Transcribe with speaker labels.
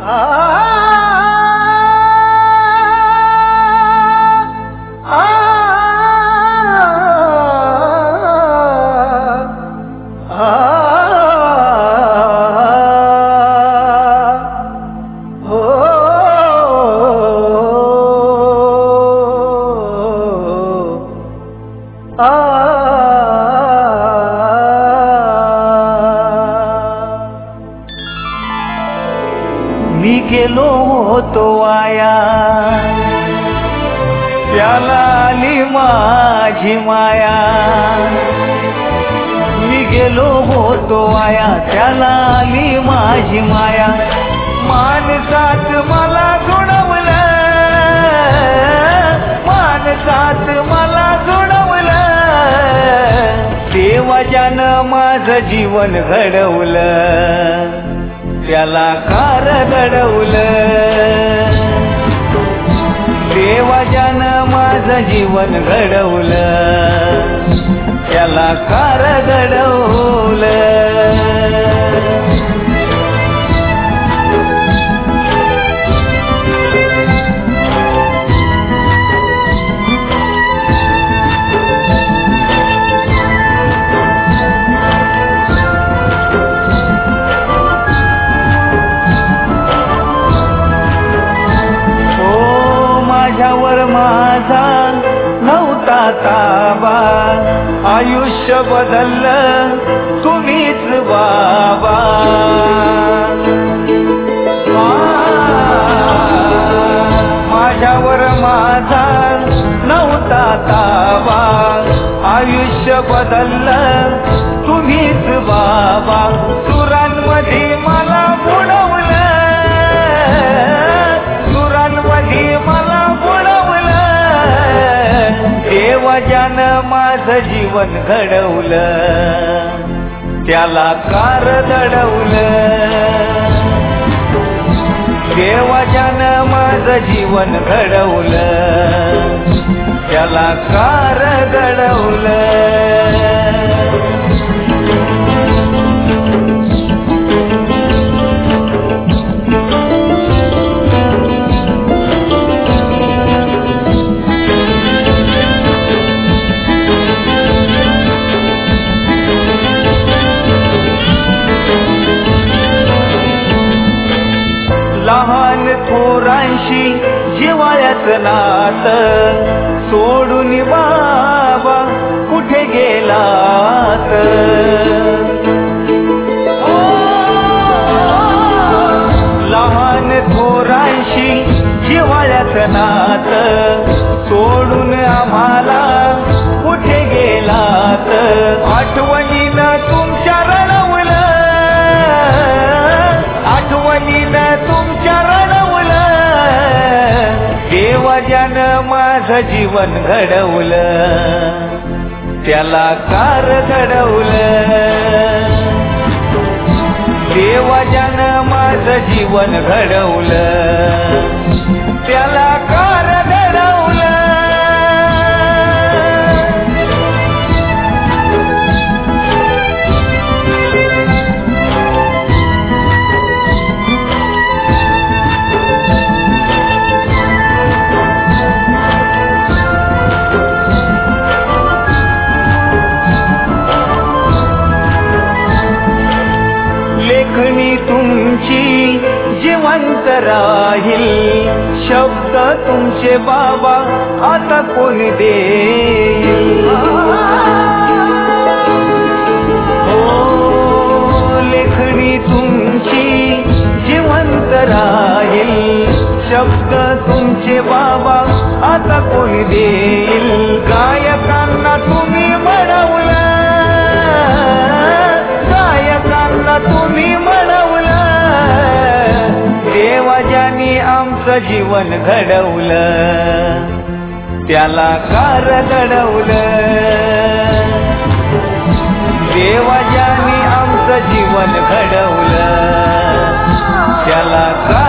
Speaker 1: मी गेलो होतो वाया, त्याला आली माझी माया. मी गेलो होतो वाया, त्याला आली माझी माया. मानसात मला जुळवलं, मानसात मला जुळवलं. देवाच्यानं माझं जीवन घडवलं, त्याला कार घडवलं. देवाच्यानं माझं जीवन घडवलं, त्याला कार घडवलं. माझ्यावर माझा नव्हता ताबा, आयुष्य बदललं तुम्हीच बाबा. माझ्यावर माझा नव्हता ताबा, आयुष्य बदललं तुम्हीच बाबा. सुरांमध्ये मला बुडवलं, सुरांमध्ये मला देवाच्यानं माझं जीवन घडवलं, त्याला कार घडवलं. देवाच्यानं माझं जीवन घडवलं, त्याला कार घडवलं. लहान थोरांशी जिव्हाळ्याचं नातं सोडून बाबा कुठे गेलात. लहान थोरांशी जिव्हाळ्याचं नातं सोडून आम्हाला कुठे गेलात. आठवणीनं तुमच्या रडवलं, आठवणीनं तुमच्या रडवलं. देवाच्यानं माझं जीवन घडवलं, त्याला कार घडवलं. देवाच्यानं माझं जीवन घडवलं, त्याला कार घडवलं. लेखणी तुमची जिवंत राहील, शब्द तुमचे बाबा आता कोणी देईल. हो लेखणी तुमची जिवंत राहील, शब्द तुमचे बाबा आता कोणी देईल. गायकांना तुम्ही म्हणवलं, गायकांना तुम्ही म्हणवलं. देवाच्यानी आमचं जीवन घडवलं, त्याला कार घडवलं. देवाच्यानी आमचं जीवन घडवलं, त्याला